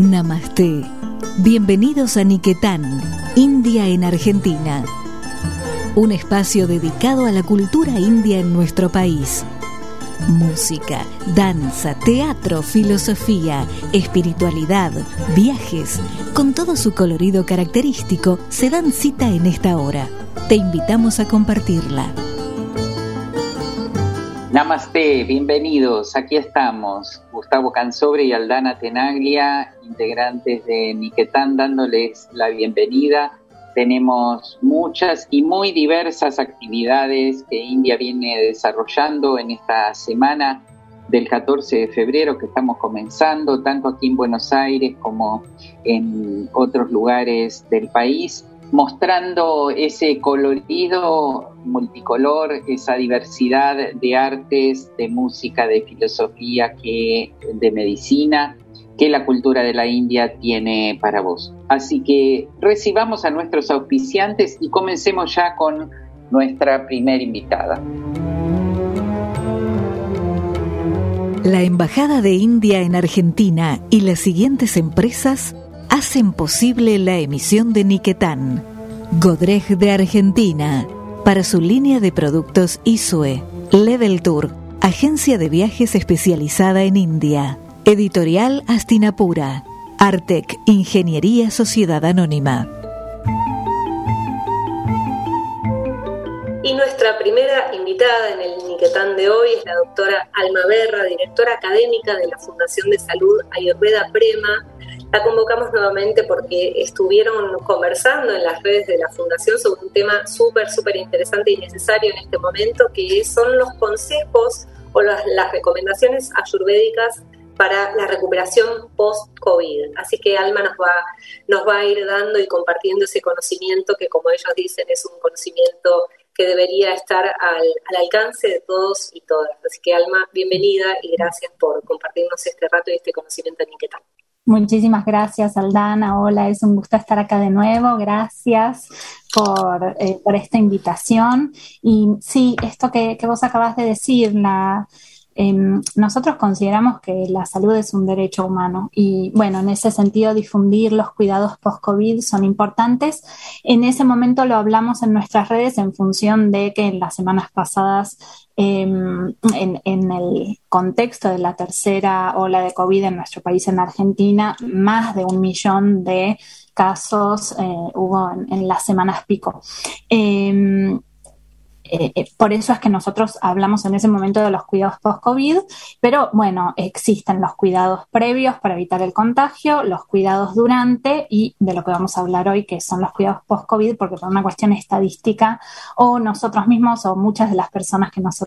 Namaste. Bienvenidos a Niquetán, India en Argentina. Un espacio dedicado a la cultura india en nuestro país. Música, danza, teatro, filosofía, espiritualidad, viajes, con todo su colorido característico, se dan cita en esta hora. Te invitamos a compartirla. Namaste, bienvenidos. Aquí estamos, Gustavo Cansobre y Aldana Tenaglia, integrantes de Niquetán, dándoles la bienvenida. Tenemos muchas y muy diversas actividades que India viene desarrollando en esta semana del 14 de febrero que estamos comenzando, tanto aquí en Buenos Aires como en otros lugares del país, mostrando ese colorido multicolor, esa diversidad de artes, de música, de filosofía, de medicina, que la cultura de la India tiene para vos. Así que recibamos a nuestros auspiciantes y comencemos ya con nuestra primera invitada. La Embajada de India en Argentina y las siguientes empresas hacen posible la emisión de Niquetán. Godrej de Argentina, para su línea de productos ISUE. Level Tour, agencia de viajes especializada en India. Editorial Astinapura. Artec, Ingeniería Sociedad Anónima. Y nuestra primera invitada en el Niquetán de hoy es la doctora Alma Berra, directora académica de la Fundación de Salud Ayurveda Prema. La convocamos nuevamente porque estuvieron conversando en las redes de la Fundación sobre un tema súper interesante y necesario en este momento, que son los consejos o las recomendaciones ayurvédicas para la recuperación post-COVID. Así que Alma nos va a ir dando y compartiendo ese conocimiento que, como ellos dicen, es un conocimiento que debería estar al alcance de todos y todas. Así que Alma, bienvenida y gracias por compartirnos este rato y este conocimiento en Niquetán. Muchísimas gracias, Aldana. Hola, es un gusto estar acá de nuevo. Gracias por esta invitación. Y sí, esto que vos acabas de decir, nosotros consideramos que la salud es un derecho humano y, bueno, en ese sentido difundir los cuidados post-COVID son importantes. En ese momento lo hablamos en nuestras redes en función de que en las semanas pasadas, en el contexto de la tercera ola de COVID en nuestro país, en Argentina, más de 1 millón de casos hubo en las semanas pico. Por eso es que nosotros hablamos en ese momento de los cuidados post-COVID, pero bueno, existen los cuidados previos para evitar el contagio, los cuidados durante y de lo que vamos a hablar hoy, que son los cuidados post-COVID, porque por una cuestión estadística o nosotros mismos o muchas de las personas que nosotros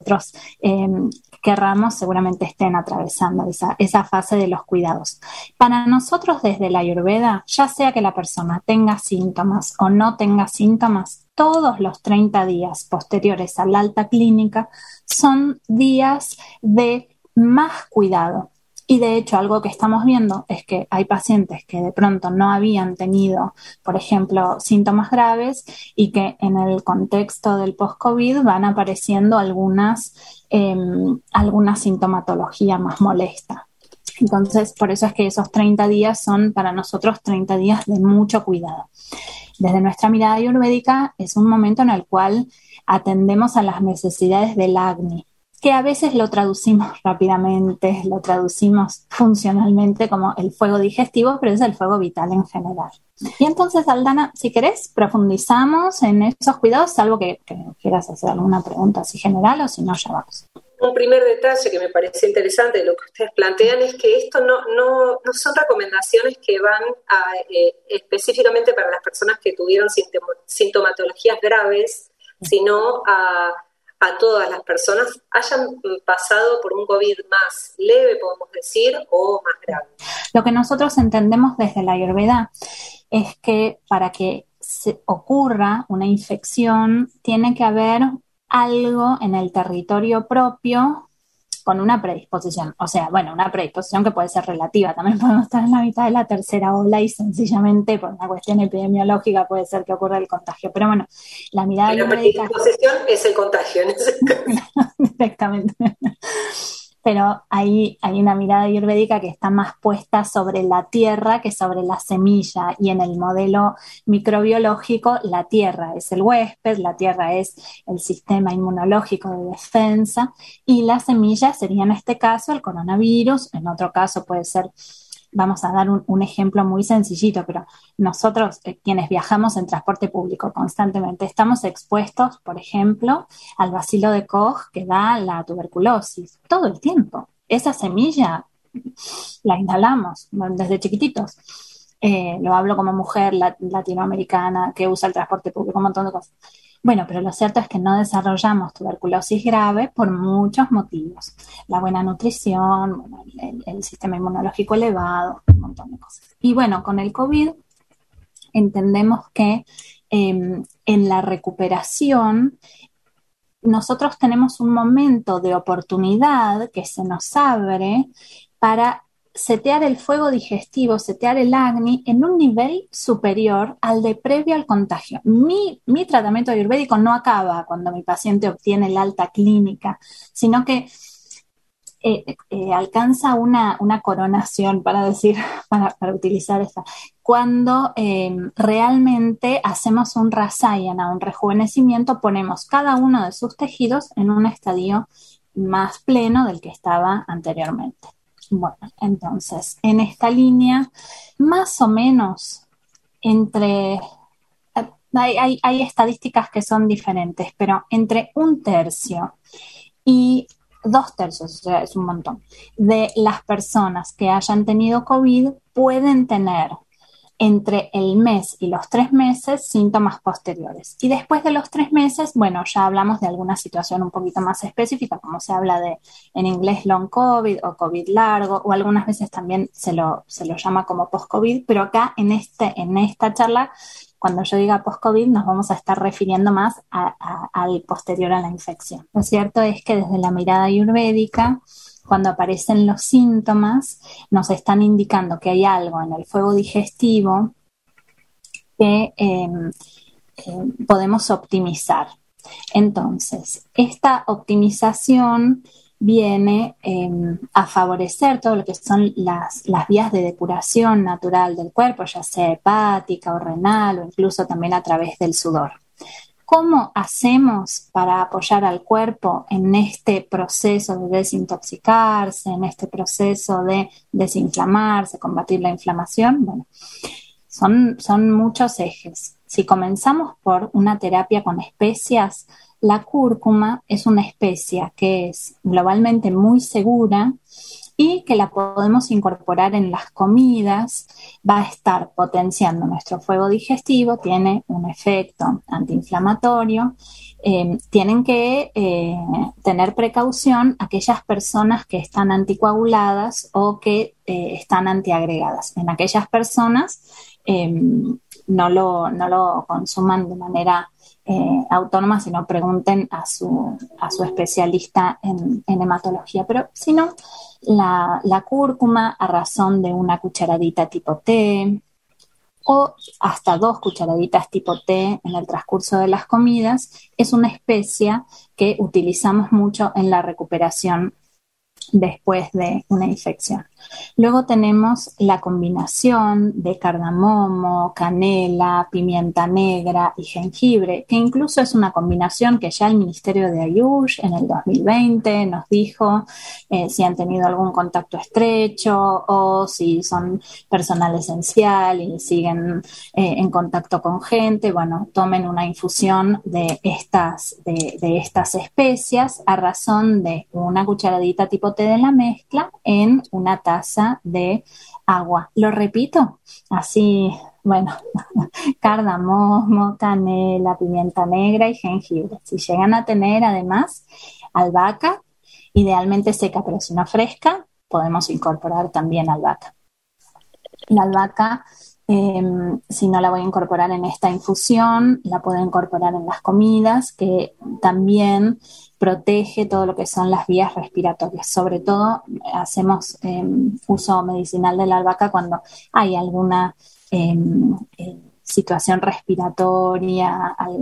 querramos seguramente estén atravesando esa fase de los cuidados. Para nosotros desde la Ayurveda, ya sea que la persona tenga síntomas o no tenga síntomas, todos los 30 días posteriores a la alta clínica son días de más cuidado. Y de hecho, algo que estamos viendo es que hay pacientes que de pronto no habían tenido, por ejemplo, síntomas graves y que en el contexto del post-COVID van apareciendo alguna sintomatología más molesta. Entonces, por eso es que esos 30 días son para nosotros 30 días de mucho cuidado. Desde nuestra mirada ayurvédica es un momento en el cual atendemos a las necesidades del Agni, que a veces lo traducimos rápidamente, lo traducimos funcionalmente como el fuego digestivo, pero es el fuego vital en general. Y entonces, Aldana, si querés, profundizamos en esos cuidados, salvo que quieras hacer alguna pregunta así general o si no, ya vamos. Un primer detalle que me parece interesante de lo que ustedes plantean es que esto no son recomendaciones que van específicamente para las personas que tuvieron sintomatologías graves, sino a todas las personas, hayan pasado por un COVID más leve, podemos decir, o más grave. Lo que nosotros entendemos desde la Ayurveda es que para que ocurra una infección tiene que haber algo en el territorio propio con una predisposición. O sea, bueno, una predisposición que puede ser relativa. También podemos estar en la mitad de la tercera ola y sencillamente por una cuestión epidemiológica puede ser que ocurra el contagio. Pero bueno, la mirada la predisposición es el contagio en ese caso. Directamente. pero hay una mirada ayurvédica que está más puesta sobre la tierra que sobre la semilla, y en el modelo microbiológico la tierra es el huésped, la tierra es el sistema inmunológico de defensa, y la semilla sería en este caso el coronavirus. En otro caso puede ser, vamos a dar un ejemplo muy sencillito, pero nosotros, quienes viajamos en transporte público constantemente, estamos expuestos, por ejemplo, al bacilo de Koch que da la tuberculosis todo el tiempo. Esa semilla la inhalamos desde chiquititos. Lo hablo como mujer latinoamericana que usa el transporte público, un montón de cosas. Bueno, pero lo cierto es que no desarrollamos tuberculosis grave por muchos motivos. La buena nutrición, bueno, el sistema inmunológico elevado, un montón de cosas. Y bueno, con el COVID entendemos que en la recuperación nosotros tenemos un momento de oportunidad que se nos abre para setear el fuego digestivo, setear el Agni en un nivel superior al de previo al contagio. Mi tratamiento ayurvédico no acaba cuando mi paciente obtiene el alta clínica, sino que alcanza una coronación, para utilizar esta, cuando realmente hacemos un rasayana, un rejuvenecimiento, ponemos cada uno de sus tejidos en un estadio más pleno del que estaba anteriormente. Bueno, entonces, en esta línea, más o menos hay estadísticas que son diferentes, pero entre 1/3 y 2/3, o sea, es un montón, de las personas que hayan tenido COVID pueden tener entre el mes y los 3 meses síntomas posteriores. Y después de los 3 meses, bueno, ya hablamos de alguna situación un poquito más específica, como se habla en inglés long COVID o COVID largo, o algunas veces también se lo llama como post-COVID, pero acá en esta charla, cuando yo diga post-COVID, nos vamos a estar refiriendo más al posterior a la infección. Lo cierto es que desde la mirada ayurvédica, cuando aparecen los síntomas, nos están indicando que hay algo en el fuego digestivo que podemos optimizar. Entonces, esta optimización viene a favorecer todo lo que son las vías de depuración natural del cuerpo, ya sea hepática o renal, o incluso también a través del sudor. ¿Cómo hacemos para apoyar al cuerpo en este proceso de desintoxicarse, en este proceso de desinflamarse, combatir la inflamación? Bueno, son muchos ejes. Si comenzamos por una terapia con especias, la cúrcuma es una especia que es globalmente muy segura y que la podemos incorporar en las comidas, va a estar potenciando nuestro fuego digestivo, tiene un efecto antiinflamatorio. Tienen que tener precaución aquellas personas que están anticoaguladas o que están antiagregadas. En aquellas personas no lo consuman de manera autónoma, sino pregunten a su especialista en hematología. Pero si no, la cúrcuma a razón de una cucharadita tipo té o hasta 2 cucharaditas tipo té en el transcurso de las comidas es una especia que utilizamos mucho en la recuperación después de una infección. Luego tenemos la combinación de cardamomo, canela, pimienta negra y jengibre, que incluso es una combinación que ya el Ministerio de Ayush en el 2020 nos dijo si han tenido algún contacto estrecho o si son personal esencial y siguen en contacto con gente, bueno, tomen una infusión de estas especias a razón de una cucharadita tipo té de la mezcla en una taza de agua. Lo repito, así, bueno, cardamomo, canela, pimienta negra y jengibre. Si llegan a tener además albahaca, idealmente seca, pero si no fresca, podemos incorporar también albahaca. La albahaca, si no la voy a incorporar en esta infusión, la puedo incorporar en las comidas, que también protege todo lo que son las vías respiratorias. Sobre todo hacemos uso medicinal de la albahaca cuando hay alguna situación respiratoria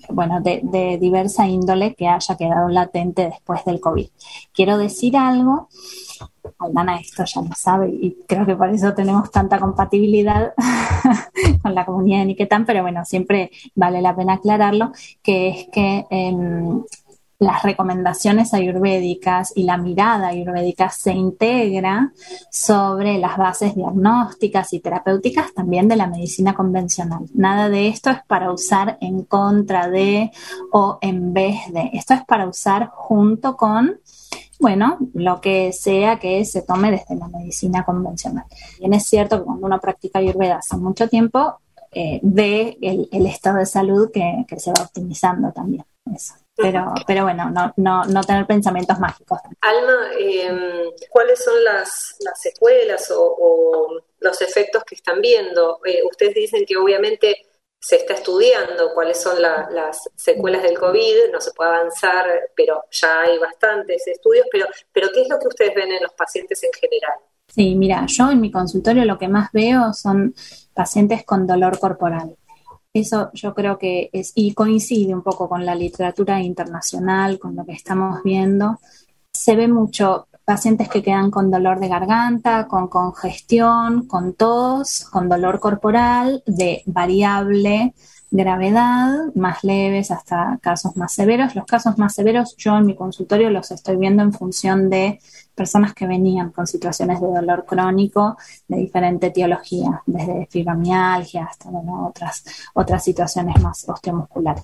de diversa índole que haya quedado latente después del COVID. Quiero decir algo, Aldana esto ya lo sabe y creo que por eso tenemos tanta compatibilidad con la comunidad de Niquetán, pero bueno, siempre vale la pena aclararlo, que es que las recomendaciones ayurvédicas y la mirada ayurvédica se integra sobre las bases diagnósticas y terapéuticas también de la medicina convencional. Nada de esto es para usar en contra de o en vez de. Esto es para usar junto con, lo que sea que se tome desde la medicina convencional. Bien es cierto que cuando uno practica ayurveda hace mucho tiempo, ve el estado de salud que se va optimizando también. Eso. Pero bueno, no tener pensamientos mágicos. Alma, ¿cuáles son las secuelas o los efectos que están viendo? Ustedes dicen que obviamente se está estudiando cuáles son las secuelas del COVID, no se puede avanzar, pero ya hay bastantes estudios, pero ¿qué es lo que ustedes ven en los pacientes en general? Sí, mira, yo en mi consultorio lo que más veo son pacientes con dolor corporal. Eso yo creo que es, y coincide un poco con la literatura internacional, con lo que estamos viendo. Se ve mucho pacientes que quedan con dolor de garganta, con congestión, con tos, con dolor corporal de variable gravedad, más leves hasta casos más severos. Los casos más severos yo en mi consultorio los estoy viendo en función de personas que venían con situaciones de dolor crónico de diferente etiología, desde fibromialgia hasta otras situaciones más osteomusculares.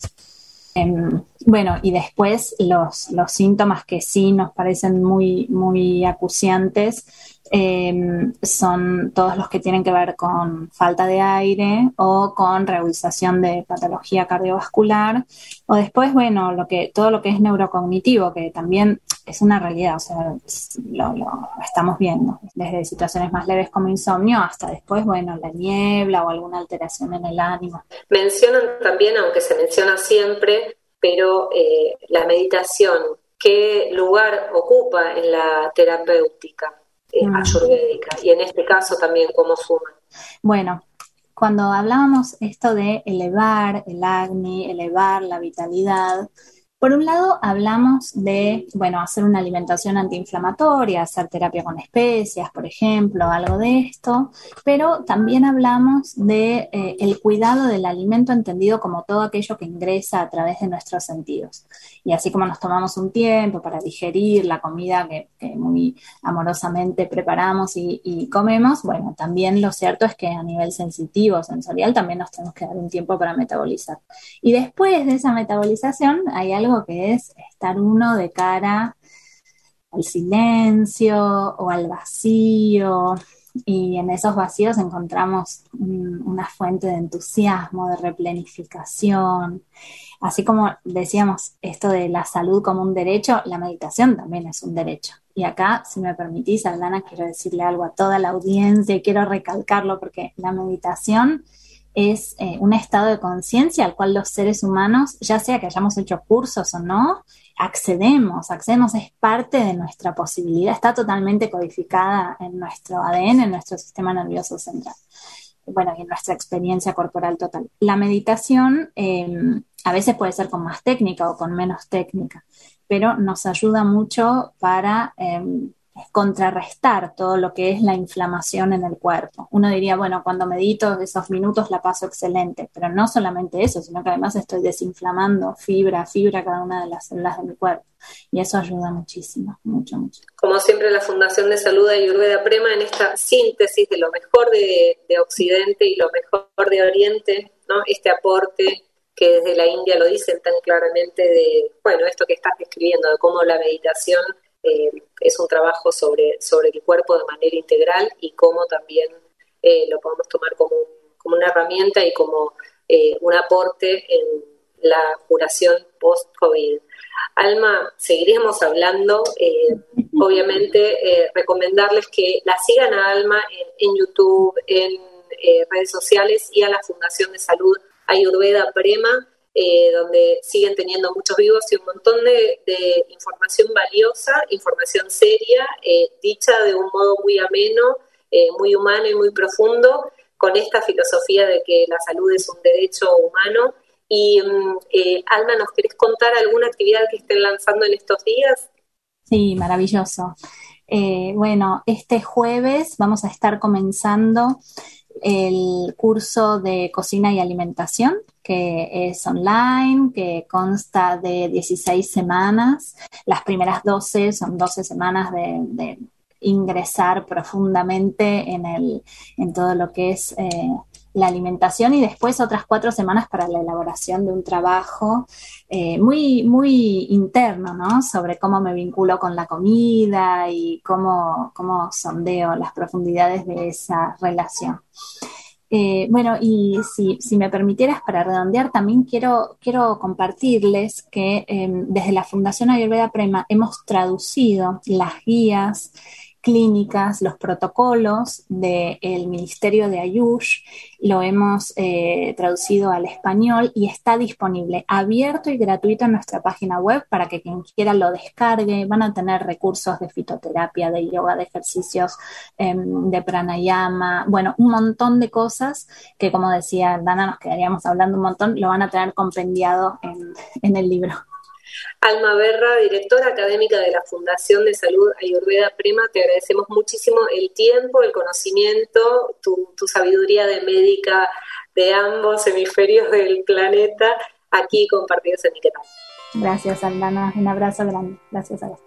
Y después los síntomas que sí nos parecen muy, muy acuciantes son todos los que tienen que ver con falta de aire o con realización de patología cardiovascular, o después, todo lo que es neurocognitivo, que también es una realidad, o sea, lo estamos viendo, desde situaciones más leves como insomnio hasta después, la niebla o alguna alteración en el ánimo. Mencionan también, aunque se menciona siempre, pero la meditación, ¿qué lugar ocupa en la terapéutica ayurvédica? Y en este caso también, ¿cómo suma? Bueno, cuando hablábamos esto de elevar el Agni, elevar la vitalidad, por un lado hablamos de, hacer una alimentación antiinflamatoria, hacer terapia con especias, por ejemplo, algo de esto, pero también hablamos de el cuidado del alimento entendido como todo aquello que ingresa a través de nuestros sentidos. Y así como nos tomamos un tiempo para digerir la comida que muy amorosamente preparamos y comemos, también lo cierto es que a nivel sensitivo, sensorial, también nos tenemos que dar un tiempo para metabolizar. Y después de esa metabolización hay algo que es estar uno de cara al silencio o al vacío, y en esos vacíos encontramos una fuente de entusiasmo, de replenificación. Así como decíamos esto de la salud como un derecho, la meditación también es un derecho. Y acá, si me permitís, Aldana, quiero decirle algo a toda la audiencia y quiero recalcarlo porque la meditación es un estado de conciencia al cual los seres humanos, ya sea que hayamos hecho cursos o no, accedemos, es parte de nuestra posibilidad, está totalmente codificada en nuestro ADN, en nuestro sistema nervioso central. Y en nuestra experiencia corporal total. La meditación a veces puede ser con más técnica o con menos técnica, pero nos ayuda mucho para contrarrestar todo lo que es la inflamación en el cuerpo. Uno diría, cuando medito esos minutos la paso excelente, pero no solamente eso, sino que además estoy desinflamando fibra a fibra cada una de las células de mi cuerpo, y eso ayuda muchísimo, mucho. Como siempre, la Fundación de Salud Ayurveda Prema, en esta síntesis de lo mejor de Occidente y lo mejor de Oriente, ¿no? Este aporte que desde la India lo dicen tan claramente de, esto que estás describiendo, de cómo la meditación es un trabajo sobre el cuerpo de manera integral, y cómo también lo podemos tomar como una herramienta y como un aporte en la curación post-COVID. Alma, seguiremos hablando, obviamente recomendarles que la sigan a Alma en YouTube, en redes sociales, y a la Fundación de Salud Ayurveda Prema, donde siguen teniendo muchos vivos y un montón de información valiosa, información seria, dicha de un modo muy ameno, muy humano y muy profundo, con esta filosofía de que la salud es un derecho humano Y Alma, ¿nos querés contar alguna actividad que estén lanzando en estos días? Sí, maravilloso. Bueno, este jueves vamos a estar comenzando el curso de cocina y alimentación, que es online, que consta de 16 semanas. Las primeras 12 son 12 semanas de ingresar profundamente en todo lo que es la alimentación, y después otras 4 semanas para la elaboración de un trabajo muy interno, ¿no? Sobre cómo me vinculo con la comida y cómo sondeo las profundidades de esa relación. Bueno, y si me permitieras, para redondear, también quiero compartirles que desde la Fundación Ayurveda Prema hemos traducido las guías clínicas, los protocolos del Ministerio de Ayush, lo hemos traducido al español y está disponible abierto y gratuito en nuestra página web para que quien quiera lo descargue. Van a tener recursos de fitoterapia, de yoga, de ejercicios, de pranayama, bueno, un montón de cosas que, como decía Dana, nos quedaríamos hablando un montón, lo van a tener compendiado en el libro. Alma Berra, directora académica de la Fundación de Salud Ayurveda Prema, te agradecemos muchísimo el tiempo, el conocimiento, tu sabiduría de médica de ambos hemisferios del planeta, aquí compartidos en Niquetán. Gracias, Aldana. Un abrazo grande. Gracias a vos.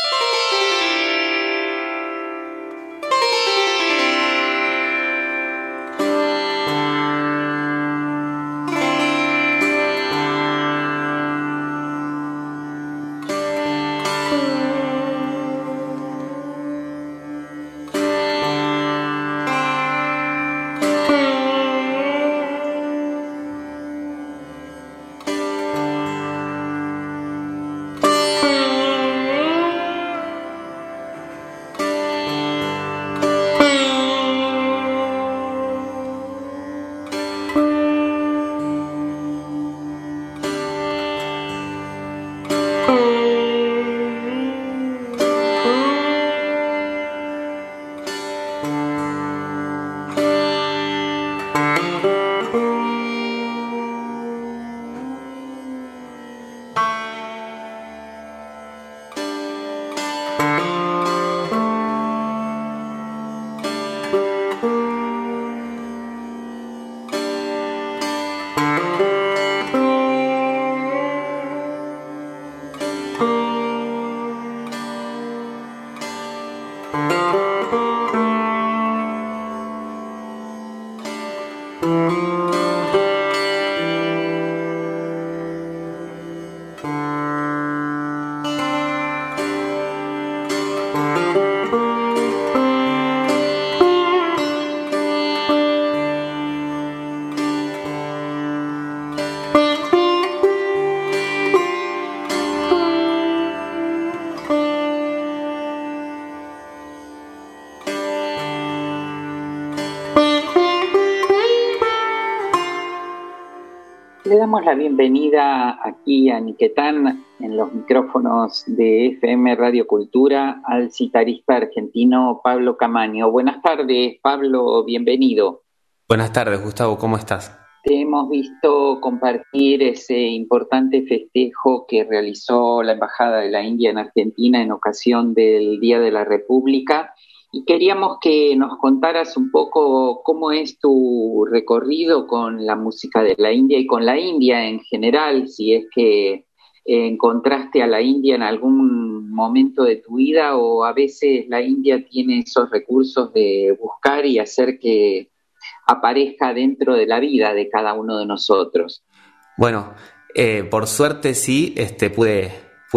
Le damos la bienvenida aquí a Niquetán, en los micrófonos de FM Radio Cultura, al citarista argentino Pablo Camaño. Buenas tardes, Pablo, bienvenido. Buenas tardes, Gustavo, ¿cómo estás? Te hemos visto compartir ese importante festejo que realizó la Embajada de la India en Argentina en ocasión del Día de la República, y queríamos que nos contaras un poco cómo es tu recorrido con la música de la India y con la India en general, si es que encontraste a la India en algún momento de tu vida, o a veces la India tiene esos recursos de buscar y hacer que aparezca dentro de la vida de cada uno de nosotros. Bueno, por suerte sí, pude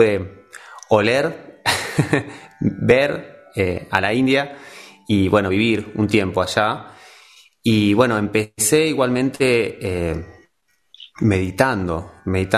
oler, ver a la India y bueno, vivir un tiempo allá. Y bueno, empecé igualmente meditando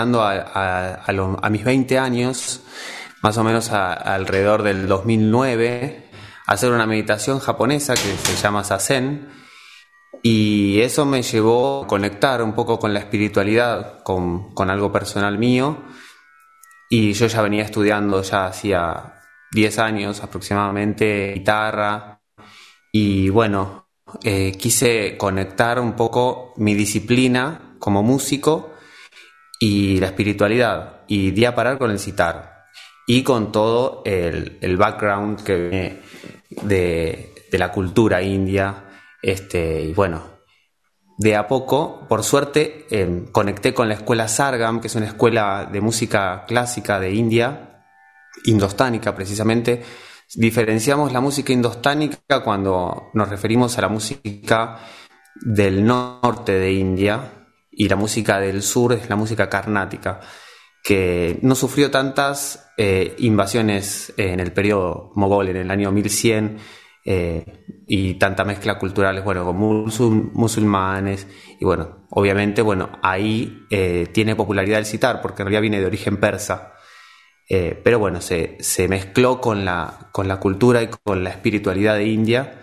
a mis 20 años, más o menos alrededor del 2009, a hacer una meditación japonesa que se llama Zazen. Y eso me llevó a conectar un poco con la espiritualidad, con algo personal mío. Y yo ya venía estudiando, ya hacía 10 años aproximadamente, guitarra. Y bueno, quise conectar un poco mi disciplina como músico y la espiritualidad, y di a parar con el sitar y con todo el background que viene de la cultura india, y bueno, de a poco, por suerte, conecté con la escuela Sargam, que es una escuela de música clásica de India, indostánica precisamente. Diferenciamos la música indostánica cuando nos referimos a la música del norte de India, y la música del sur es la música carnática, que no sufrió tantas invasiones en el periodo mogol, en el año 1100, y tanta mezcla cultural, bueno, con musulmanes, y bueno, obviamente, bueno, ahí tiene popularidad el sitar, porque en realidad viene de origen persa, pero bueno, se mezcló con la cultura y con la espiritualidad de India,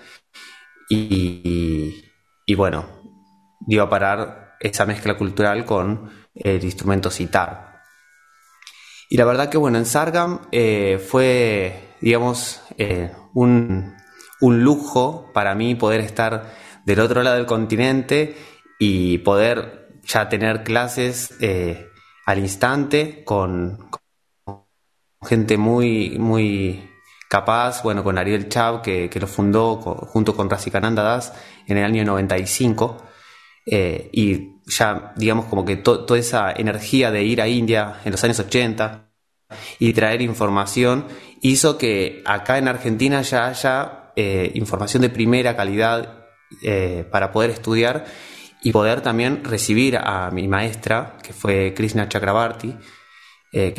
y bueno, dio a parar esa mezcla cultural con el instrumento sitar. Y la verdad que bueno, en Sargam fue, digamos, un lujo para mí poder estar del otro lado del continente y poder ya tener clases al instante con gente muy, muy capaz, bueno, con Ariel Chav, que lo fundó junto con Rasikananda Das en el año 95, y ya digamos como que toda esa energía de ir a India en los años 80 y traer información hizo que acá en Argentina ya haya información de primera calidad para poder estudiar y poder también recibir a mi maestra, que fue Krishna Chakrabarti, que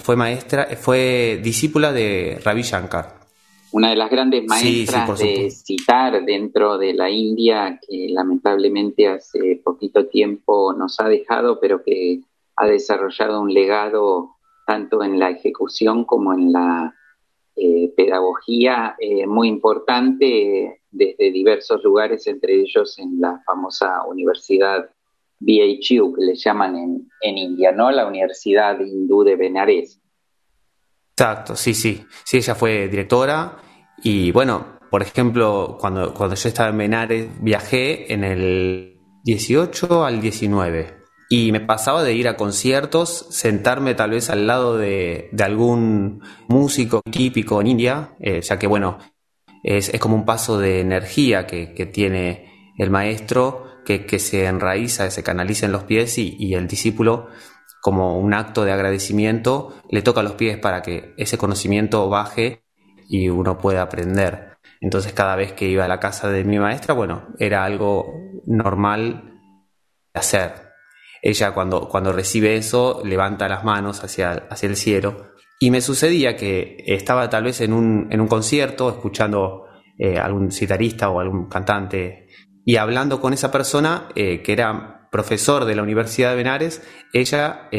fue discípula de Ravi Shankar. Una de las grandes maestras de sitar dentro de la India, que lamentablemente hace poquito tiempo nos ha dejado, pero que ha desarrollado un legado tanto en la ejecución como en la pedagogía muy importante desde diversos lugares, entre ellos en la famosa universidad BHU, que le llaman en India, ¿no? La Universidad Hindú de Benares. Exacto, sí, ella fue directora, y bueno, por ejemplo, cuando yo estaba en Benares, viajé en el 18 al 19, y me pasaba de ir a conciertos, sentarme tal vez al lado de algún músico típico en India, ya que bueno, es como un paso de energía que tiene el maestro, que se enraiza, se canaliza en los pies, y el discípulo, como un acto de agradecimiento, le toca los pies para que ese conocimiento baje y uno pueda aprender. Entonces, cada vez que iba a la casa de mi maestra, bueno, era algo normal de hacer. Ella cuando recibe eso, levanta las manos hacia el cielo, y me sucedía que estaba tal vez en un concierto, escuchando algún sitarista o algún cantante, y hablando con esa persona que era profesor de la Universidad de Benares. Ella,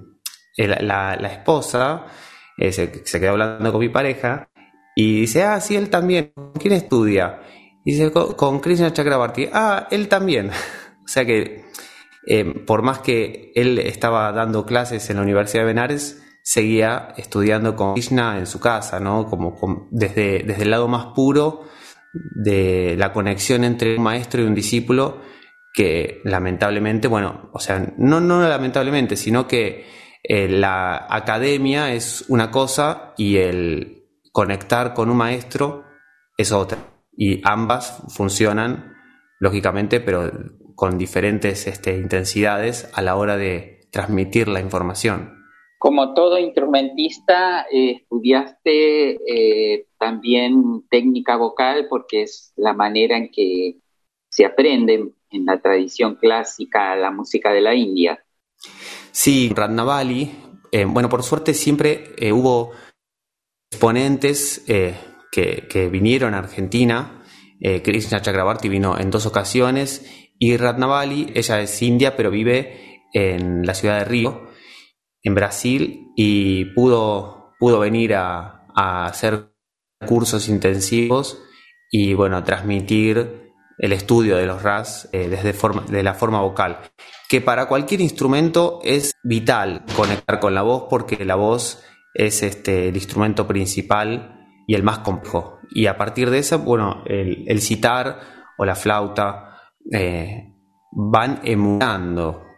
la esposa, se quedó hablando con mi pareja y dice, sí, él también. ¿Con quién estudia? Y dice, con Krishna Chakrabarti. Él también. O sea que por más que él estaba dando clases en la Universidad de Benares, seguía estudiando con Krishna en su casa, ¿no? Desde el lado más puro de la conexión entre un maestro y un discípulo, que lamentablemente, bueno, o sea, no lamentablemente, sino que la academia es una cosa y el conectar con un maestro es otra, y ambas funcionan lógicamente, pero con diferentes intensidades a la hora de transmitir la información. Como todo instrumentista, estudiaste también técnica vocal, porque es la manera en que se aprende en la tradición clásica la música de la India. Sí, Ratnavali, bueno, por suerte siempre hubo exponentes que vinieron a Argentina. Krishna Chakrabarti vino en 2 ocasiones, y Ratnavali, ella es india pero vive en la ciudad de Río, en Brasil, y pudo venir a hacer cursos intensivos y bueno, transmitir el estudio de los ras de la forma vocal, que para cualquier instrumento es vital conectar con la voz, porque la voz es el instrumento principal y el más complejo, y a partir de eso, bueno, el sitar o la flauta van emulando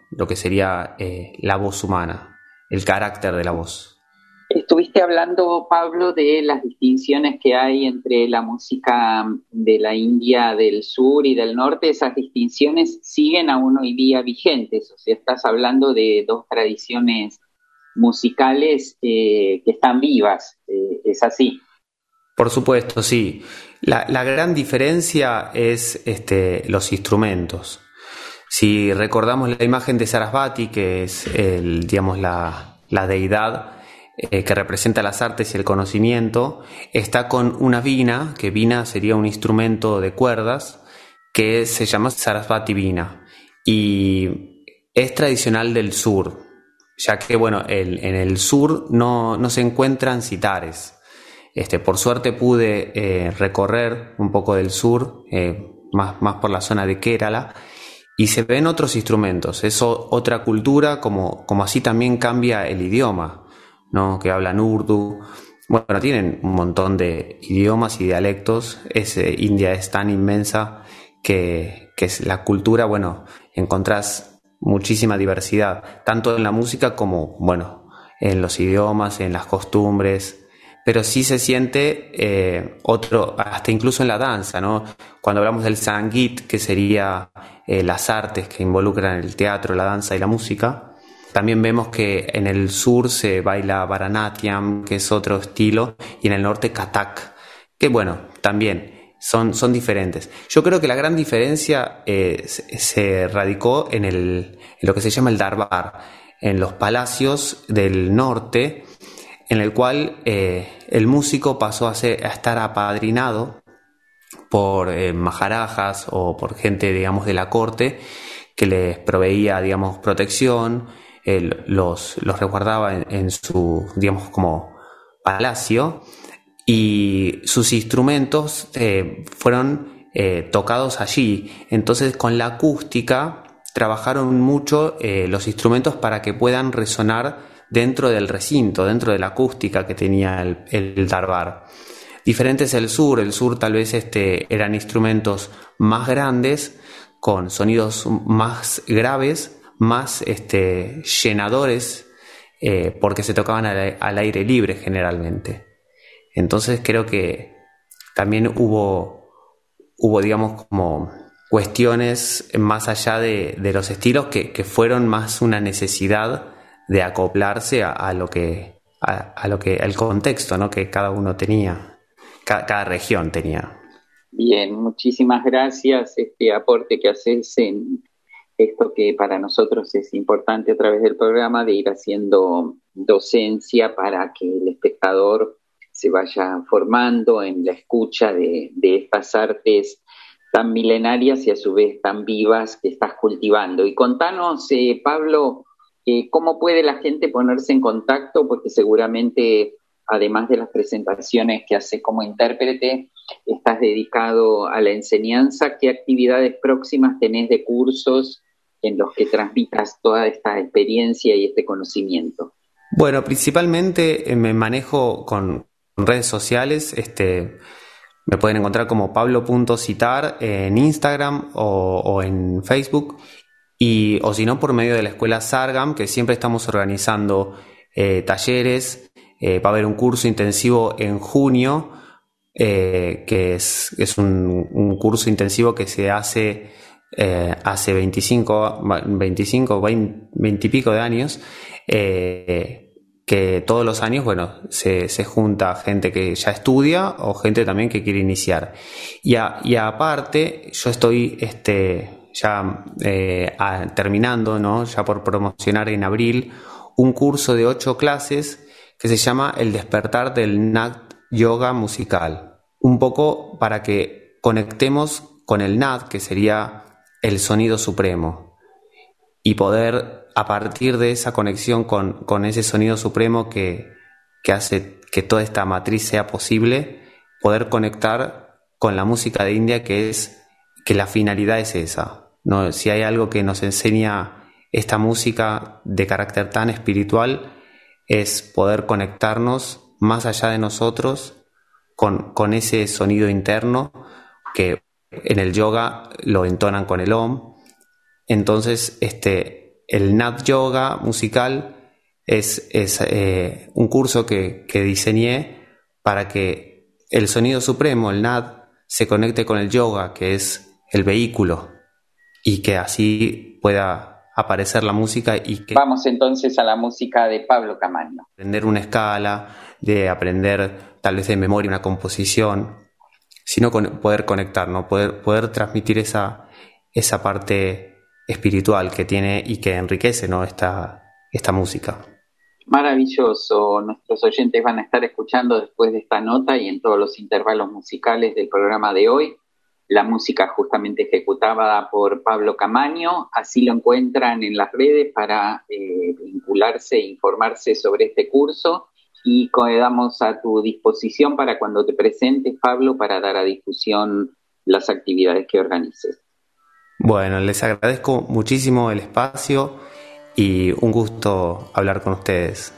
lo que sería la voz humana, el carácter de la voz. Estuviste hablando, Pablo, de las distinciones que hay entre la música de la India del sur y del norte. Esas distinciones siguen aún hoy día vigentes, o sea, estás hablando de dos tradiciones musicales que están vivas, ¿es así? Por supuesto, sí. La gran diferencia es los instrumentos. Si recordamos la imagen de Sarasvati, que es la deidad que representa las artes y el conocimiento, está con una vina, que vina sería un instrumento de cuerdas, que se llama Sarasvati Vina, y es tradicional del sur, ya que en el sur no se encuentran citares. Por suerte pude recorrer un poco del sur, más por la zona de Kerala, y se ven otros instrumentos. Es otra cultura, como así también cambia el idioma, ¿no? Que hablan urdu. Bueno, tienen un montón de idiomas y dialectos. India es tan inmensa que es la cultura, encontrás muchísima diversidad, tanto en la música como, en los idiomas, en las costumbres. Pero sí se siente hasta incluso en la danza, ¿no? Cuando hablamos del Sangeet, que sería las artes que involucran el teatro, la danza y la música, también vemos que en el sur se baila Bharatanatyam, que es otro estilo, y en el norte Kathak, que también son diferentes. Yo creo que la gran diferencia se radicó en lo que se llama el darbar, en los palacios del norte, en el cual el músico pasó a estar apadrinado por maharajas o por gente, digamos, de la corte, que les proveía, digamos, protección, los resguardaba en su, digamos, como palacio, y sus instrumentos fueron tocados allí. Entonces, con la acústica trabajaron mucho los instrumentos para que puedan resonar dentro del recinto, dentro de la acústica que tenía el darbar. Diferente es el sur tal vez eran instrumentos más grandes, con sonidos más graves, más llenadores, porque se tocaban al aire libre generalmente. Entonces creo que también hubo digamos, como cuestiones más allá de los estilos que fueron más una necesidad de acoplarse a lo que al contexto, ¿no? Que cada uno tenía, cada región tenía. Bien, muchísimas gracias. Este aporte que haces en esto que para nosotros es importante a través del programa, de ir haciendo docencia para que el espectador se vaya formando en la escucha de estas artes tan milenarias y a su vez tan vivas que estás cultivando. Y contanos, Pablo, ¿cómo puede la gente ponerse en contacto? Porque seguramente, además de las presentaciones que haces como intérprete, estás dedicado a la enseñanza. ¿Qué actividades próximas tenés de cursos en los que transmitas toda esta experiencia y este conocimiento? Bueno, principalmente me manejo con redes sociales. Me pueden encontrar como pablo.citar en Instagram o en Facebook, o si no, por medio de la escuela Sargam, que siempre estamos organizando talleres. Va a haber un curso intensivo en junio, que es un curso intensivo que se hace hace 20 y pico de años, que todos los años, se junta gente que ya estudia o gente también que quiere iniciar. Y aparte, yo estoy ya terminando, ¿no? Ya por promocionar en abril, un curso de 8 clases que se llama El despertar del Nat Yoga musical. Un poco para que conectemos con el Nat, que sería el sonido supremo, y poder, a partir de esa conexión con ese sonido supremo que hace que toda esta matriz sea posible, poder conectar con la música de India, que la finalidad es esa, ¿no? Si hay algo que nos enseña esta música de carácter tan espiritual, es poder conectarnos más allá de nosotros con ese sonido interno, que en el yoga lo entonan con el Om. Entonces, el Nat Yoga musical es un curso que diseñé para que el sonido supremo, el Nat, se conecte con el yoga, que es el vehículo, y que así pueda aparecer la música y que... Vamos entonces a la música de Pablo Camaño. Aprender una escala, de aprender tal vez de memoria una composición, sino poder conectar, ¿no? Poder transmitir esa parte espiritual que tiene y que enriquece, ¿no? esta música. Maravilloso. Nuestros oyentes van a estar escuchando después de esta nota y en todos los intervalos musicales del programa de hoy la música justamente ejecutada por Pablo Camaño. Así lo encuentran en las redes para vincularse e informarse sobre este curso, y quedamos a tu disposición para cuando te presentes, Pablo, para dar a difusión las actividades que organices. Bueno, les agradezco muchísimo el espacio y un gusto hablar con ustedes.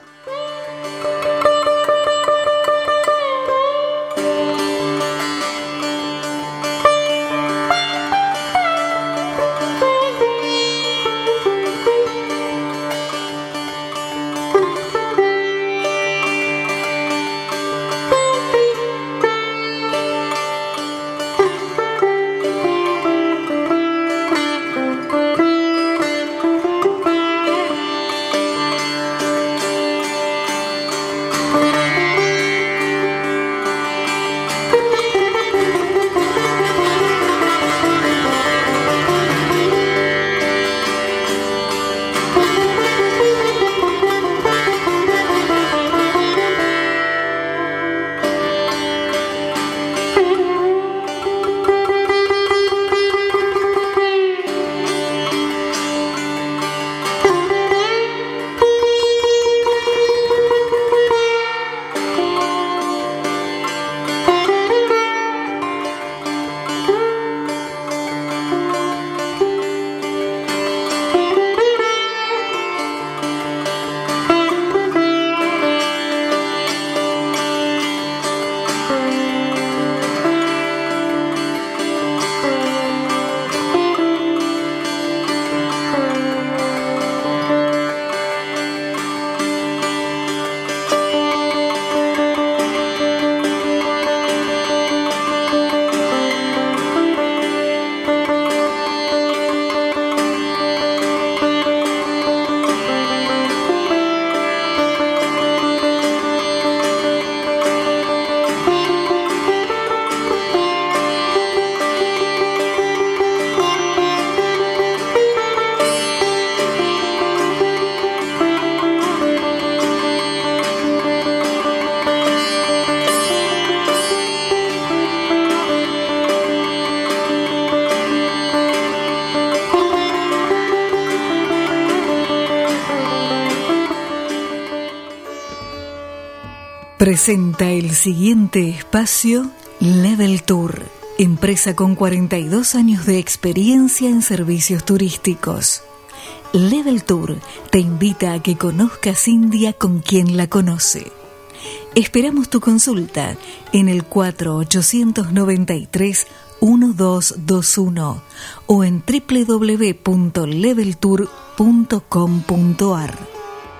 Presenta el siguiente espacio Level Tour, empresa con 42 años de experiencia en servicios turísticos. Level Tour te invita a que conozcas India con quien la conoce. Esperamos tu consulta en el 4893-1221 o en www.leveltour.com.ar.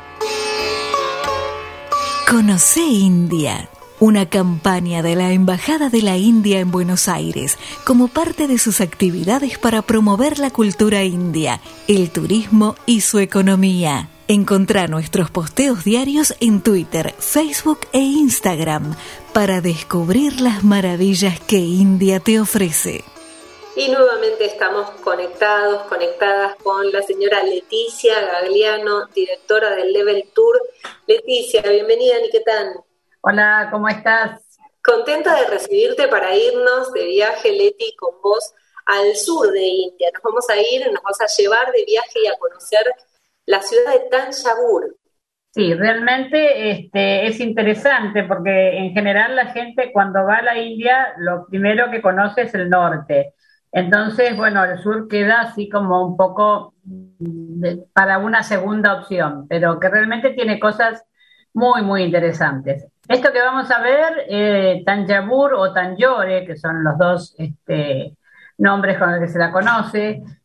Conoce India, una campaña de la Embajada de la India en Buenos Aires como parte de sus actividades para promover la cultura india, el turismo y su economía. Encontrá nuestros posteos diarios en Twitter, Facebook e Instagram para descubrir las maravillas que India te ofrece. Y nuevamente estamos conectadas con la señora Leticia Gagliano, directora del Level Tour. Leticia, bienvenida a Niquetán. Hola, ¿cómo estás? Contenta de recibirte para irnos de viaje, Leti, con vos al sur de India. Nos vas a llevar de viaje y a conocer la ciudad de Thanjavur. Sí, realmente es interesante porque en general la gente cuando va a la India lo primero que conoce es el norte. Entonces, bueno, el sur queda así como un poco para una segunda opción, pero que realmente tiene cosas muy, muy interesantes. Esto que vamos a ver, Thanjavur o Tanjore, que son los dos nombres con los que se la conoce,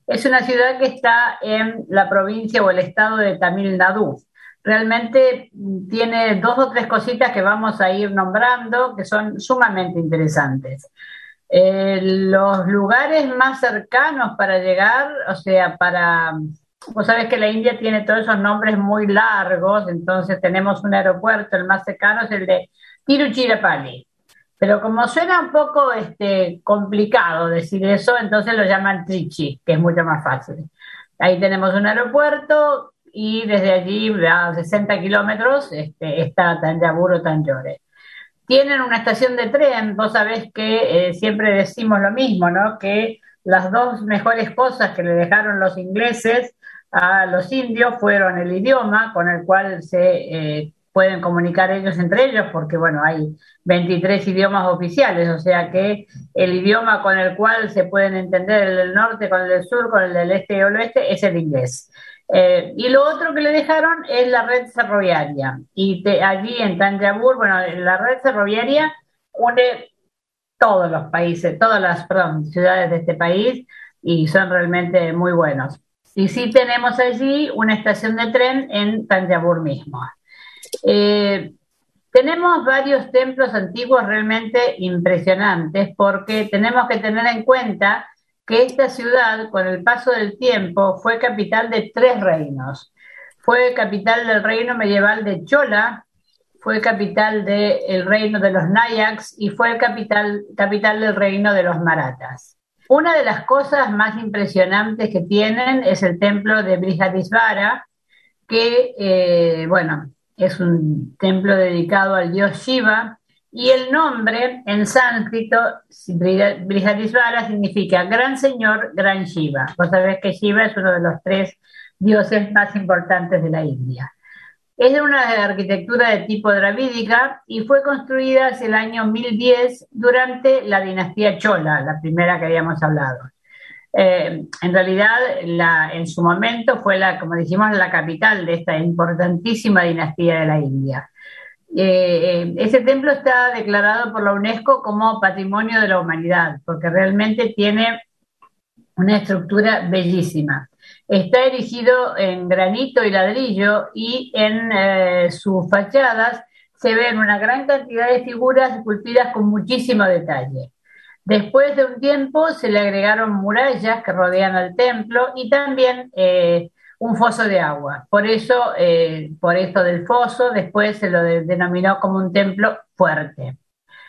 Es una ciudad que está en la provincia o el estado de Tamil Nadu. Realmente tiene 2 o 3 cositas que vamos a ir nombrando que son sumamente interesantes. Los lugares más cercanos para llegar, o sea, vos sabés que la India tiene todos esos nombres muy largos, entonces tenemos un aeropuerto, el más cercano es el de Tiruchirappalli. Pero como suena un poco complicado decir eso, entonces lo llaman Trichy, que es mucho más fácil. Ahí tenemos un aeropuerto y desde allí a 60 kilómetros está Thanjavur o Tanjore. Tienen una estación de tren, vos sabés que siempre decimos lo mismo, ¿no? Que las 2 mejores cosas que le dejaron los ingleses a los indios fueron el idioma, con el cual se pueden comunicar ellos entre ellos, porque bueno, hay 23 idiomas oficiales, o sea que el idioma con el cual se pueden entender el del norte con el del sur, con el del este y el oeste, es el inglés. Y lo otro que le dejaron es la red ferroviaria. Y allí en Thanjavur, bueno, la red ferroviaria une todos los países, ciudades de este país y son realmente muy buenos. Y sí tenemos allí una estación de tren en Thanjavur mismo. Tenemos varios templos antiguos realmente impresionantes porque tenemos que tener en cuenta que esta ciudad, con el paso del tiempo, fue capital de 3 reinos. Fue capital del reino medieval de Chola, fue capital del reino de los Nayaks y fue capital del reino de los Marathas. Una de las cosas más impresionantes que tienen es el templo de Brihadisvara, que, es un templo dedicado al dios Shiva, y el nombre en sánscrito, Brihadisvara, significa gran señor, gran Shiva. Vos sabés que Shiva es uno de los 3 dioses más importantes de la India. Es de una arquitectura de tipo dravídica y fue construida hacia el año 1010 durante la dinastía Chola, la primera que habíamos hablado. En realidad, en su momento fue, como dijimos, la capital de esta importantísima dinastía de la India. Ese templo está declarado por la UNESCO como Patrimonio de la Humanidad, porque realmente tiene una estructura bellísima. Está erigido en granito y ladrillo y en sus fachadas se ven una gran cantidad de figuras esculpidas con muchísimo detalle. Después de un tiempo se le agregaron murallas que rodean al templo y también un foso de agua. Por eso, por esto del foso, después se lo denominó como un templo fuerte.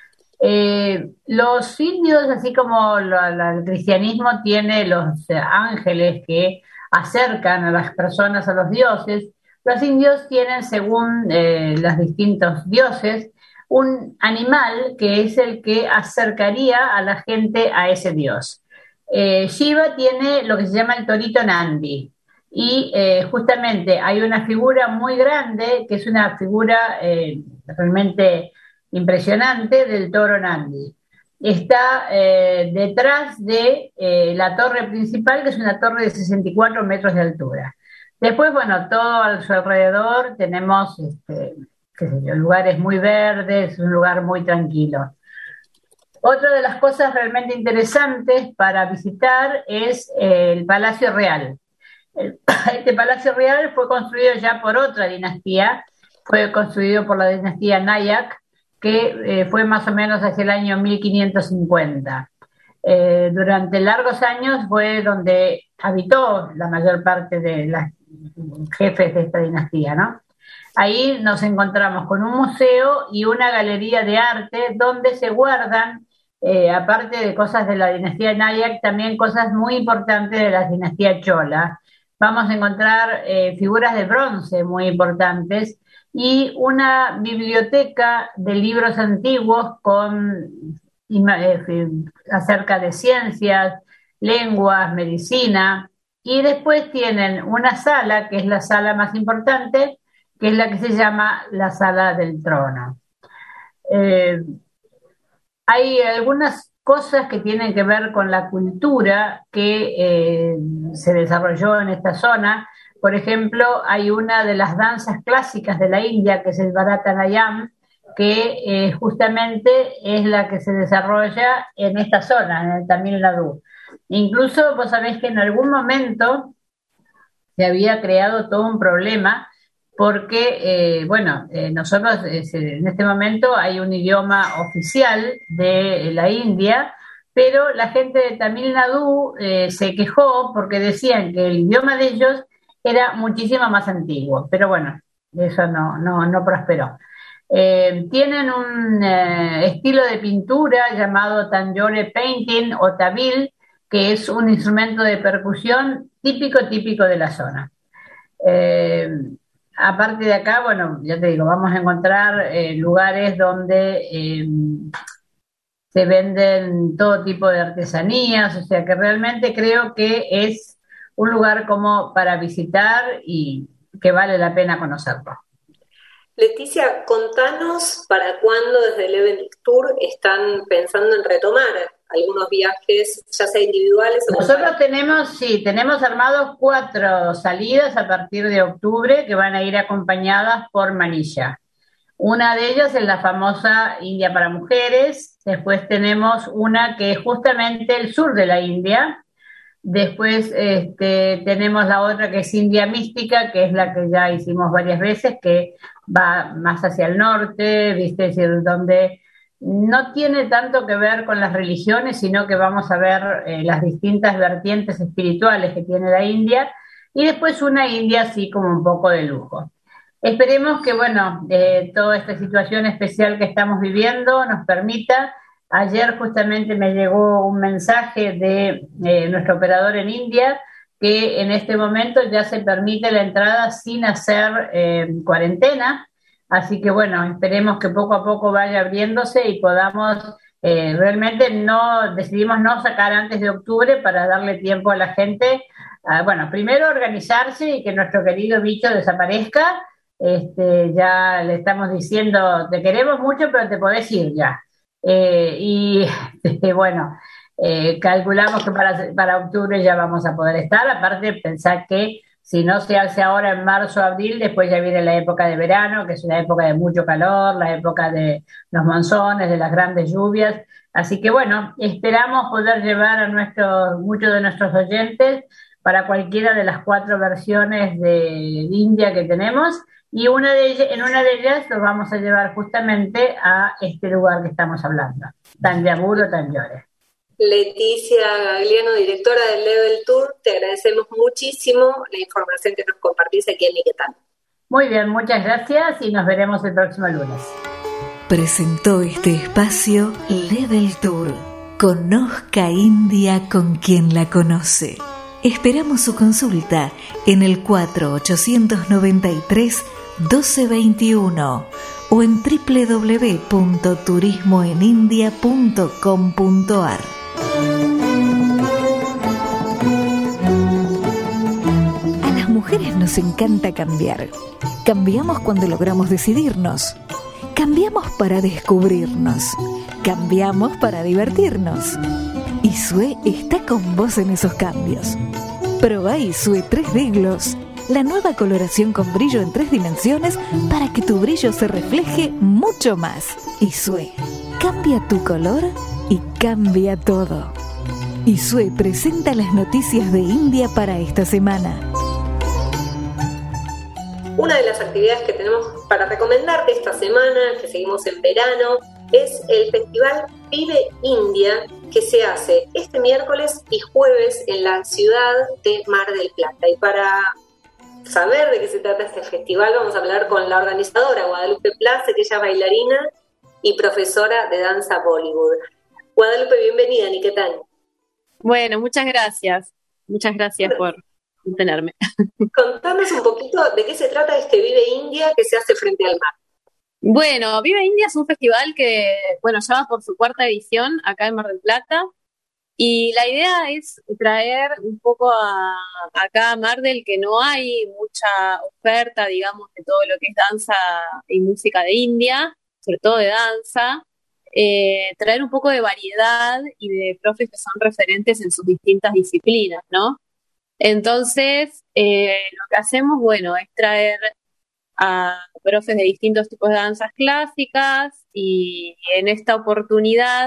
Los indios, así como el cristianismo tiene los ángeles que acercan a las personas a los dioses, los indios tienen, según los distintos dioses, un animal que es el que acercaría a la gente a ese dios. Shiva tiene lo que se llama el torito Nandi y justamente hay una figura muy grande que es una figura realmente impresionante del toro Nandi. Está detrás de la torre principal, que es una torre de 64 metros de altura. Después, bueno, todo a su alrededor tenemos lugares muy verdes, un lugar muy tranquilo. Otra de las cosas realmente interesantes para visitar es el Palacio Real. Este Palacio Real fue construido ya por otra dinastía, fue construido por la dinastía Nayak, que fue más o menos hacia el año 1550. Durante largos años fue donde habitó la mayor parte de los jefes de esta dinastía, ¿no? Ahí nos encontramos con un museo y una galería de arte donde se guardan, aparte de cosas de la dinastía Nayak, también cosas muy importantes de la dinastía Chola. Vamos a encontrar figuras de bronce muy importantes y una biblioteca de libros antiguos acerca de ciencias, lenguas, medicina, y después tienen una sala, que es la sala más importante, que es la que se llama la Sala del Trono. Hay algunas cosas que tienen que ver con la cultura que se desarrolló en esta zona. Por ejemplo, hay una de las danzas clásicas de la India, que es el Bharatanatyam, que justamente es la que se desarrolla en esta zona, en el Tamil Nadu. Incluso vos sabés que en algún momento se había creado todo un problema porque, nosotros en este momento hay un idioma oficial de la India, pero la gente de Tamil Nadu se quejó porque decían que el idioma de ellos era muchísimo más antiguo, pero bueno, eso no prosperó. Tienen un estilo de pintura llamado Tanjore Painting o Tamil, que es un instrumento de percusión típico de la zona. Eh, Aparte de acá, bueno, ya te digo, vamos a encontrar lugares donde se venden todo tipo de artesanías, o sea que realmente creo que es un lugar como para visitar y que vale la pena conocerlo. Leticia, contanos para cuándo desde el Level Tour están pensando en retomar algunos viajes, ya sea individuales o... Nosotros tenemos armados 4 salidas a partir de octubre que van a ir acompañadas por Manilla. Una de ellas es la famosa India para mujeres, después tenemos una que es justamente el sur de la India, después tenemos la otra que es India Mística, que es la que ya hicimos varias veces, que va más hacia el norte, ¿viste? Es decir, donde no tiene tanto que ver con las religiones, sino que vamos a ver las distintas vertientes espirituales que tiene la India, y después una India así como un poco de lujo. Esperemos que, bueno, toda esta situación especial que estamos viviendo nos permita. Ayer justamente me llegó un mensaje de nuestro operador en India que en este momento ya se permite la entrada sin hacer cuarentena. Así que, bueno, esperemos que poco a poco vaya abriéndose y podamos, realmente decidimos no sacar antes de octubre para darle tiempo a la gente, primero organizarse y que nuestro querido bicho desaparezca. Ya le estamos diciendo, te queremos mucho, pero te podés ir ya. Y bueno, calculamos que para octubre ya vamos a poder estar. Aparte, pensar que si no se hace ahora en marzo o abril, después ya viene la época de verano, que es una época de mucho calor, la época de los monzones, de las grandes lluvias. Así que bueno, esperamos poder llevar a muchos de nuestros oyentes para cualquiera de las 4 versiones de India que tenemos. Y en una de ellas los vamos a llevar justamente a este lugar que estamos hablando, Thanjavur o Tanjore. Leticia Gagliano, directora del Level Tour, te agradecemos muchísimo la información que nos compartís aquí en Niquetán. Muy bien, muchas gracias y nos veremos el próximo lunes. Presentó este espacio Level Tour. Conozca India con quien la conoce. Esperamos su consulta en el 4893-1221 o en www.turismoenindia.com.ar. A las mujeres nos encanta cambiar. Cambiamos cuando logramos decidirnos. Cambiamos para descubrirnos. Cambiamos para divertirnos. Isue está con vos en esos cambios. Probá Isue 3D Gloss, la nueva coloración con brillo en 3 dimensiones para que tu brillo se refleje mucho más. Isue, cambia tu color y cambia todo. Isue presenta las noticias de India para esta semana. Una de las actividades que tenemos para recomendarte esta semana, que seguimos en verano, es el Festival Vive India, que se hace este miércoles y jueves en la ciudad de Mar del Plata. Y para saber de qué se trata este festival, vamos a hablar con la organizadora, Guadalupe Place, que ella es bailarina y profesora de danza Bollywood. Guadalupe, bienvenida, Niquetán. Bueno, muchas gracias. Muchas gracias por tenerme. Contanos un poquito de qué se trata este Vive India que se hace frente al mar. Bueno, Vive India es un festival que, ya va por su 4ª edición acá en Mar del Plata, y la idea es traer un poco acá a Mar del, que no hay mucha oferta, digamos, de todo lo que es danza y música de India, sobre todo de danza, traer un poco de variedad y de profes que son referentes en sus distintas disciplinas, ¿no? Entonces, lo que hacemos, es traer a profes de distintos tipos de danzas clásicas, y en esta oportunidad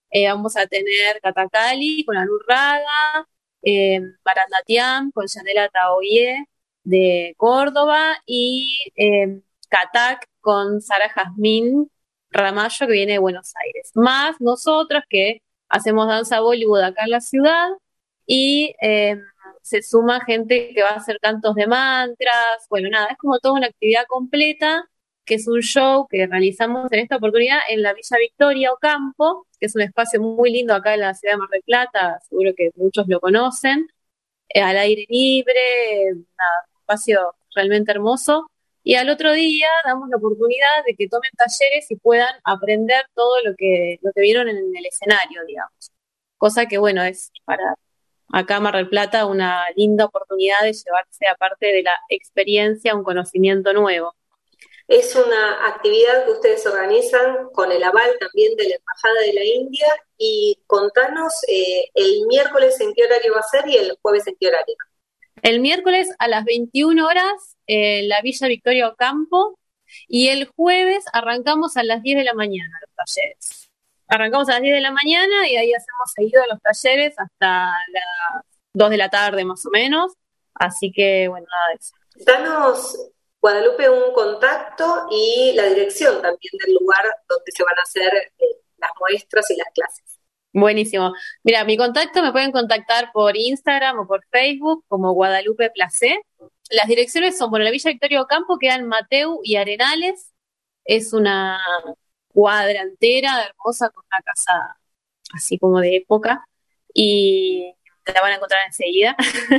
Vamos a tener Katakali con Anu Raga, Barandatiam con Yanela Taoye de Córdoba y Katak con Sara Jazmín Ramallo, que viene de Buenos Aires. Más nosotros que hacemos danza Bollywood acá en la ciudad y se suma gente que va a hacer cantos de mantras. Bueno, nada, es como toda una actividad completa, que es un show que realizamos en esta oportunidad en la Villa Victoria Ocampo, que es un espacio muy lindo acá en la ciudad de Mar del Plata, seguro que muchos lo conocen, al aire libre, nada, un espacio realmente hermoso. Y al otro día damos la oportunidad de que tomen talleres y puedan aprender todo lo que vieron en el escenario, digamos. Cosa que, bueno, es para acá Mar del Plata una linda oportunidad de llevarse, aparte de la experiencia, un conocimiento nuevo. Es una actividad que ustedes organizan con el aval también de la Embajada de la India, y contanos el miércoles en qué horario va a ser y el jueves en qué horario. El miércoles a las 21 horas en la Villa Victoria Ocampo, y el jueves arrancamos a las 10 de la mañana los talleres. Arrancamos a las 10 de la mañana y ahí hacemos seguido los talleres hasta las 2 de la tarde más o menos. Así que, bueno, nada de eso. Danos, Guadalupe, un contacto y la dirección también del lugar donde se van a hacer las muestras y las clases. Buenísimo. Mira, mi contacto me pueden contactar por Instagram o por Facebook como Guadalupe Placé. Las direcciones son, bueno, la Villa Victoria Ocampo queda en Mateu y Arenales. Es una cuadra entera hermosa con una casa así como de época y la van a encontrar enseguida.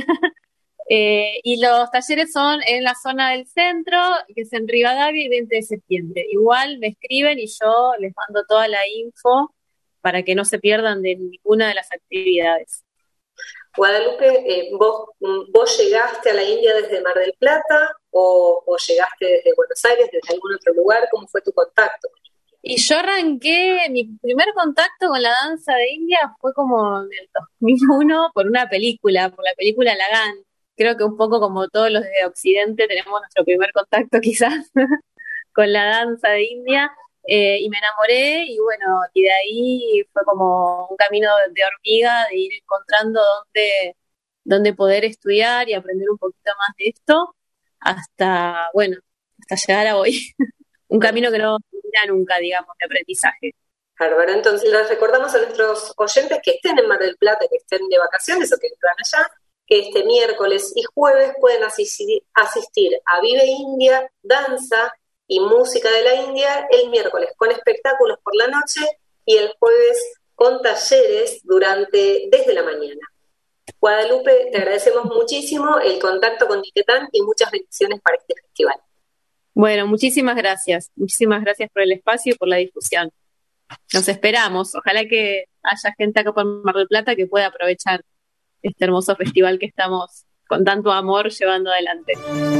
Y los talleres son en la zona del centro, que es en Rivadavia y 20 de septiembre. Igual me escriben y yo les mando toda la info para que no se pierdan de ninguna de las actividades. Guadalupe, ¿vos llegaste a la India desde Mar del Plata o llegaste desde Buenos Aires, desde algún otro lugar? ¿Cómo fue tu contacto? Y yo arranqué, mi primer contacto con la danza de India fue como en el 2001 por la película Lagan. Creo que un poco como todos los de Occidente tenemos nuestro primer contacto quizás con la danza de India. Y me enamoré y bueno, y de ahí fue como un camino de hormiga, de ir encontrando dónde poder estudiar y aprender un poquito más de esto hasta llegar a hoy. Un camino que no termina nunca, digamos, de aprendizaje. Bárbaro, entonces les recordamos a nuestros oyentes que estén en Mar del Plata, que estén de vacaciones o que van allá, que este miércoles y jueves pueden asistir a Vive India, danza y música de la India el miércoles con espectáculos por la noche y el jueves con talleres desde la mañana. Guadalupe, te agradecemos muchísimo el contacto con Niquetán y muchas bendiciones para este festival. Bueno, muchísimas gracias por el espacio y por la difusión. Nos esperamos, ojalá que haya gente acá por Mar del Plata que pueda aprovechar este hermoso festival que estamos con tanto amor llevando adelante.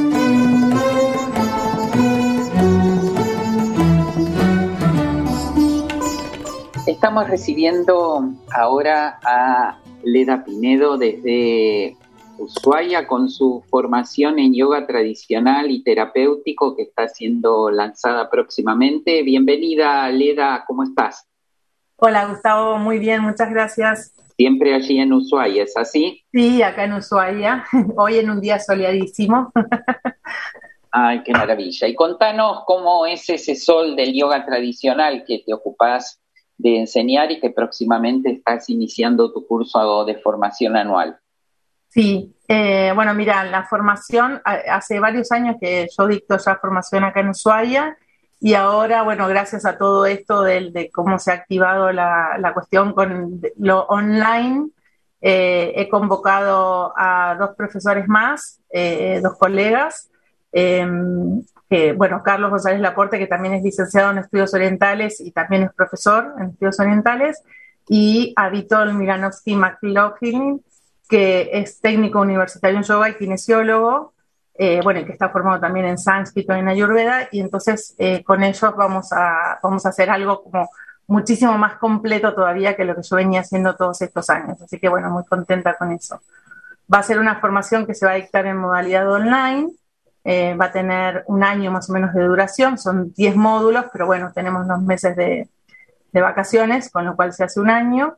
Estamos recibiendo ahora a Leda Pinedo desde Ushuaia con su formación en yoga tradicional y terapéutico que está siendo lanzada próximamente. Bienvenida, Leda, ¿cómo estás? Hola, Gustavo, muy bien, muchas gracias. Siempre allí en Ushuaia, ¿es así? Sí, acá en Ushuaia, hoy en un día soleadísimo. Ay, qué maravilla. Y contanos cómo es ese sol del yoga tradicional que te ocupás de enseñar y que próximamente estás iniciando tu curso de formación anual. Sí, bueno, mira, la formación, hace varios años que yo dicto ya formación acá en Ushuaia y ahora, bueno, gracias a todo esto de cómo se ha activado la cuestión con lo online, he convocado a 2 profesores más, 2 colegas, bueno, Carlos González Laporte, que también es licenciado en estudios orientales y también es profesor en estudios orientales, y a Vítor Milanovsky McLaughlin, que es técnico universitario en yoga y kinesiólogo, bueno, que está formado también en sánscrito y en ayurveda, y entonces con ellos vamos a hacer algo como muchísimo más completo todavía que lo que yo venía haciendo todos estos años, así que bueno, muy contenta con eso. Va a ser una formación que se va a dictar en modalidad online, va a tener un año más o menos de duración, son 10 módulos, pero bueno, tenemos 2 meses de de vacaciones, con lo cual se hace un año,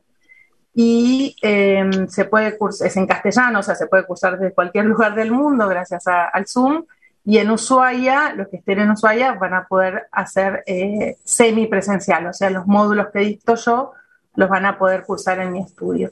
y se puede cursar, es en castellano, o sea, se puede cursar desde cualquier lugar del mundo gracias al Zoom, y en Ushuaia, los que estén en Ushuaia van a poder hacer semipresencial, o sea, los módulos que dicto yo los van a poder cursar en mi estudio.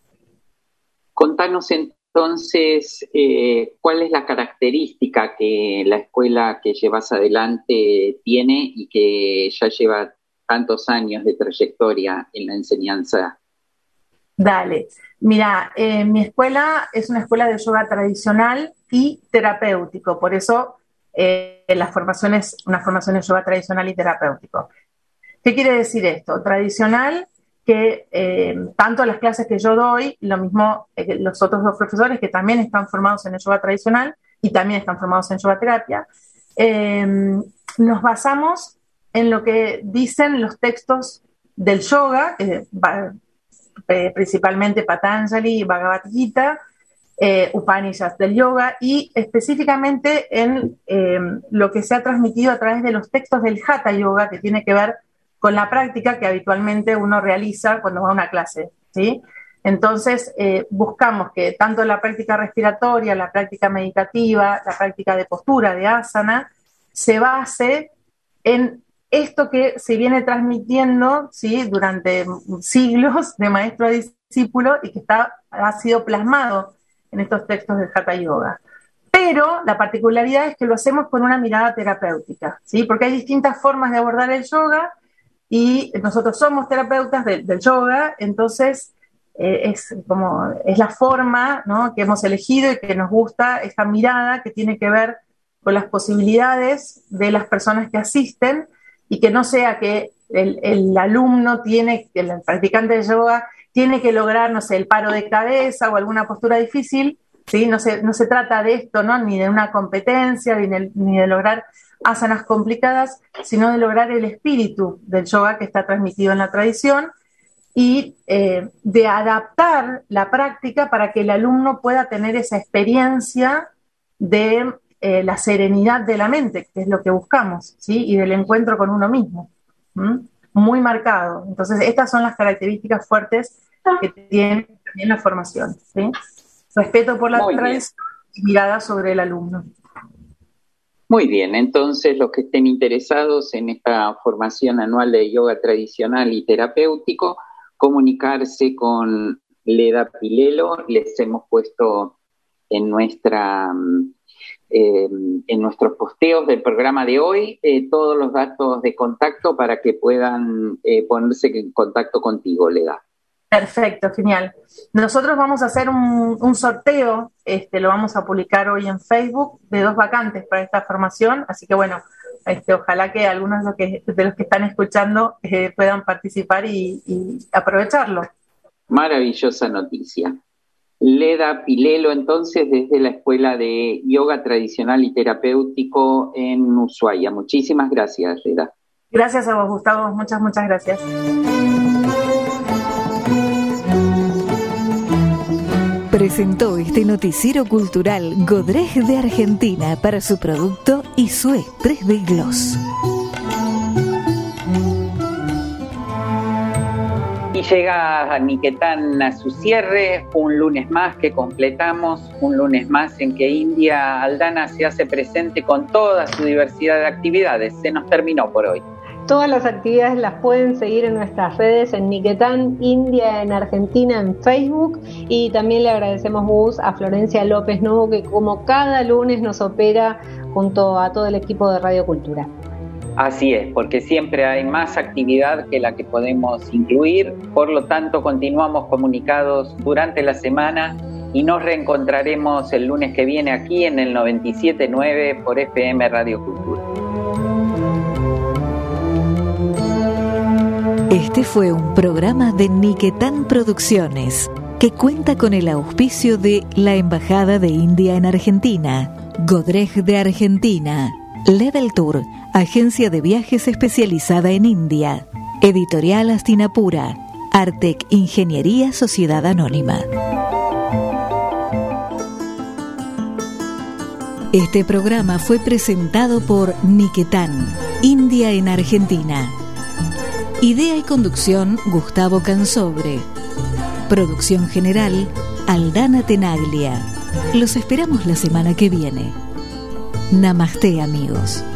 Contanos entonces cuál es la característica que la escuela que llevas adelante tiene y que ya lleva tantos años de trayectoria en la enseñanza. Dale, mira, mi escuela es una escuela de yoga tradicional y terapéutico, por eso la formación es una formación de yoga tradicional y terapéutico. ¿Qué quiere decir esto? Tradicional, que tanto las clases que yo doy, lo mismo los otros dos profesores que también están formados en el yoga tradicional y también están formados en yoga terapia, nos basamos en lo que dicen los textos del yoga, principalmente Patanjali y Bhagavad Gita, Upanishads del yoga, y específicamente en lo que se ha transmitido a través de los textos del Hatha Yoga, que tiene que ver con la práctica que habitualmente uno realiza cuando va a una clase, ¿sí? Entonces, buscamos que tanto la práctica respiratoria, la práctica meditativa, la práctica de postura, de asana, se base en esto que se viene transmitiendo, ¿sí?, durante siglos de maestro a discípulo y que ha sido plasmado en estos textos del Hatha Yoga. Pero la particularidad es que lo hacemos con una mirada terapéutica, ¿sí? Porque hay distintas formas de abordar el yoga y nosotros somos terapeutas del yoga, entonces es la forma, ¿no?, que hemos elegido y que nos gusta, esta mirada que tiene que ver con las posibilidades de las personas que asisten, y que no sea que el alumno el practicante de yoga tiene que lograr, no sé, el paro de cabeza o alguna postura difícil, ¿sí? No se trata de esto, ¿no?, ni de una competencia, ni de lograr asanas complicadas, sino de lograr el espíritu del yoga que está transmitido en la tradición y de adaptar la práctica para que el alumno pueda tener esa experiencia de la serenidad de la mente, que es lo que buscamos, ¿sí?, y del encuentro con uno mismo, muy marcado. Entonces, estas son las características fuertes que tiene también la formación, ¿sí? Respeto por la tradición y mirada sobre el alumno. Muy bien, entonces los que estén interesados en esta formación anual de yoga tradicional y terapéutico, comunicarse con Leda Pilelo. Les hemos puesto en nuestros posteos del programa de hoy todos los datos de contacto para que puedan ponerse en contacto contigo, Leda. Perfecto, genial. Nosotros vamos a hacer un sorteo, lo vamos a publicar hoy en Facebook, de 2 vacantes para esta formación, así que bueno, ojalá que algunos de los que están escuchando puedan participar y aprovecharlo. Maravillosa noticia. Leda Pilelo, entonces, desde la Escuela de Yoga Tradicional y Terapéutico en Ushuaia. Muchísimas gracias, Leda. Gracias a vos, Gustavo. Muchas gracias. Presentó este noticiero cultural Godrej de Argentina para su producto Isue 3D Gloss. Y llega Niquetán a su cierre, un lunes más que completamos, un lunes más en que India Aldana se hace presente con toda su diversidad de actividades. Se nos terminó por hoy. Todas las actividades las pueden seguir en nuestras redes en Niquetán India en Argentina en Facebook, y también le agradecemos a Florencia López Novo, que como cada lunes nos opera junto a todo el equipo de Radio Cultura. Así es, porque siempre hay más actividad que la que podemos incluir, por lo tanto continuamos comunicados durante la semana y nos reencontraremos el lunes que viene aquí en el 97.9 por FM Radio Cultura. Este fue un programa de Niquetán Producciones, que cuenta con el auspicio de la Embajada de India en Argentina, Godrej de Argentina, Level Tour, agencia de viajes especializada en India, Editorial Astinapura, Artec Ingeniería Sociedad Anónima. Este programa fue presentado por Niquetán, India en Argentina. Idea y conducción, Gustavo Cansobre. Producción general, Aldana Tenaglia. Los esperamos la semana que viene. Namaste, amigos.